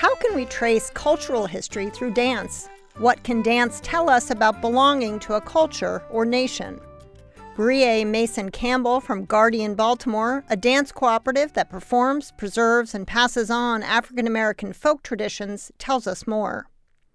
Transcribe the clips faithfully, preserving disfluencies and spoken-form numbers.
How can we trace cultural history through dance? What can dance tell us about belonging to a culture or nation? Brie Mason Campbell from Guardian Baltimore, a dance cooperative that performs, preserves, and passes on African American folk traditions, tells us more.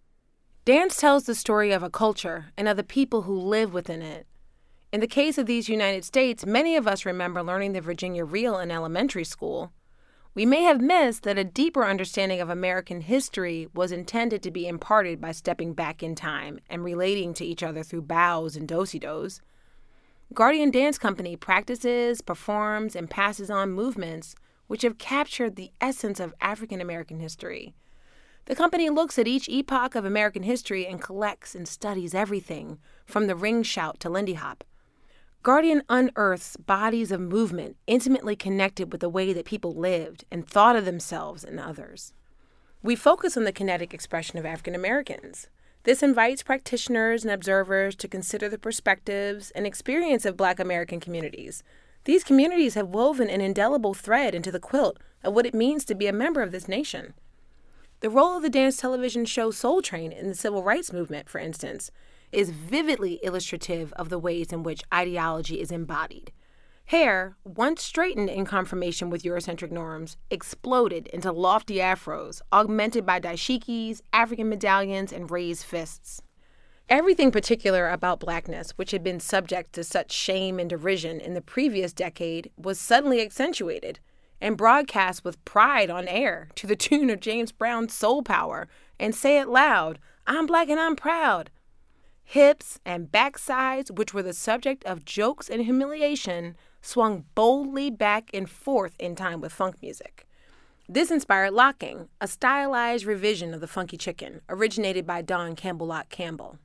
Dance tells the story of a culture and of the people who live within it. In the case of these United States, many of us remember learning the Virginia Reel in elementary school. We may have missed that a deeper understanding of American history was intended to be imparted by stepping back in time and relating to each other through bows and do-si-dos. Guardian Dance Company practices, performs, and passes on movements which have captured the essence of African American history. The company looks at each epoch of American history and collects and studies everything from the ring shout to Lindy Hop. Guardian unearths bodies of movement intimately connected with the way that people lived and thought of themselves and others. We focus on the kinetic expression of African Americans. This invites practitioners and observers to consider the perspectives and experience of Black American communities. These communities have woven an indelible thread into the quilt of what it means to be a member of this nation. The role of the dance television show Soul Train in the civil rights movement, for instance, is vividly illustrative of the ways in which ideology is embodied. Hair, once straightened in conformation with Eurocentric norms, exploded into lofty afros, augmented by dashikis, African medallions, and raised fists. Everything particular about Blackness, which had been subject to such shame and derision in the previous decade, was suddenly accentuated and broadcast with pride on air to the tune of James Brown's Soul Power and Say It Loud, I'm Black and I'm Proud. Hips and backsides, which were the subject of jokes and humiliation, swung boldly back and forth in time with funk music. This inspired locking, a stylized revision of the Funky Chicken, originated by Don Campbell Lock Campbell.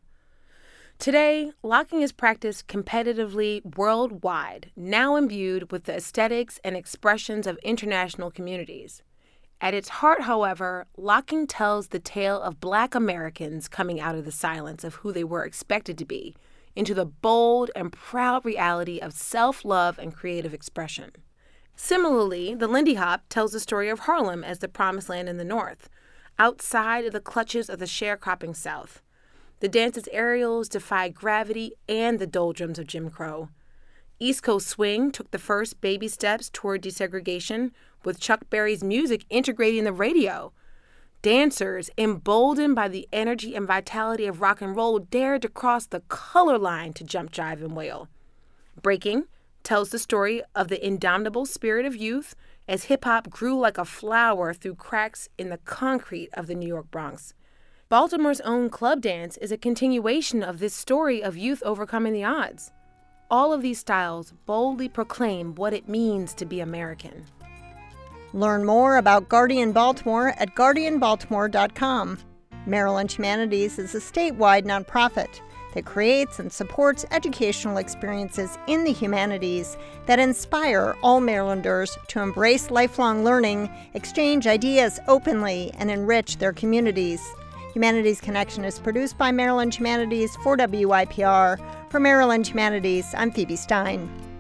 Today, locking is practiced competitively worldwide, now imbued with the aesthetics and expressions of international communities. At its heart, however, locking tells the tale of Black Americans coming out of the silence of who they were expected to be into the bold and proud reality of self-love and creative expression. Similarly, the Lindy Hop tells the story of Harlem as the promised land in the North, outside of the clutches of the sharecropping South. The dance's aerials defy gravity and the doldrums of Jim Crow. East Coast swing took the first baby steps toward desegregation, with Chuck Berry's music integrating the radio. Dancers, emboldened by the energy and vitality of rock and roll, dared to cross the color line to jump, jive, and wail. Breaking tells the story of the indomitable spirit of youth as hip-hop grew like a flower through cracks in the concrete of the New York Bronx. Baltimore's own club dance is a continuation of this story of youth overcoming the odds. All of these styles boldly proclaim what it means to be American. Learn more about Guardian Baltimore at guardian baltimore dot com. Maryland Humanities is a statewide nonprofit that creates and supports educational experiences in the humanities that inspire all Marylanders to embrace lifelong learning, exchange ideas openly, and enrich their communities. Humanities Connection is produced by Maryland Humanities for W I P R. For Maryland Humanities, I'm Phoebe Stein.